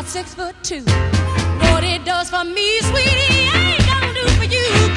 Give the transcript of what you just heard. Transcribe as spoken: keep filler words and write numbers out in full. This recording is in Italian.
six foot two. What it does for me, sweetie, ain't gonna do for you.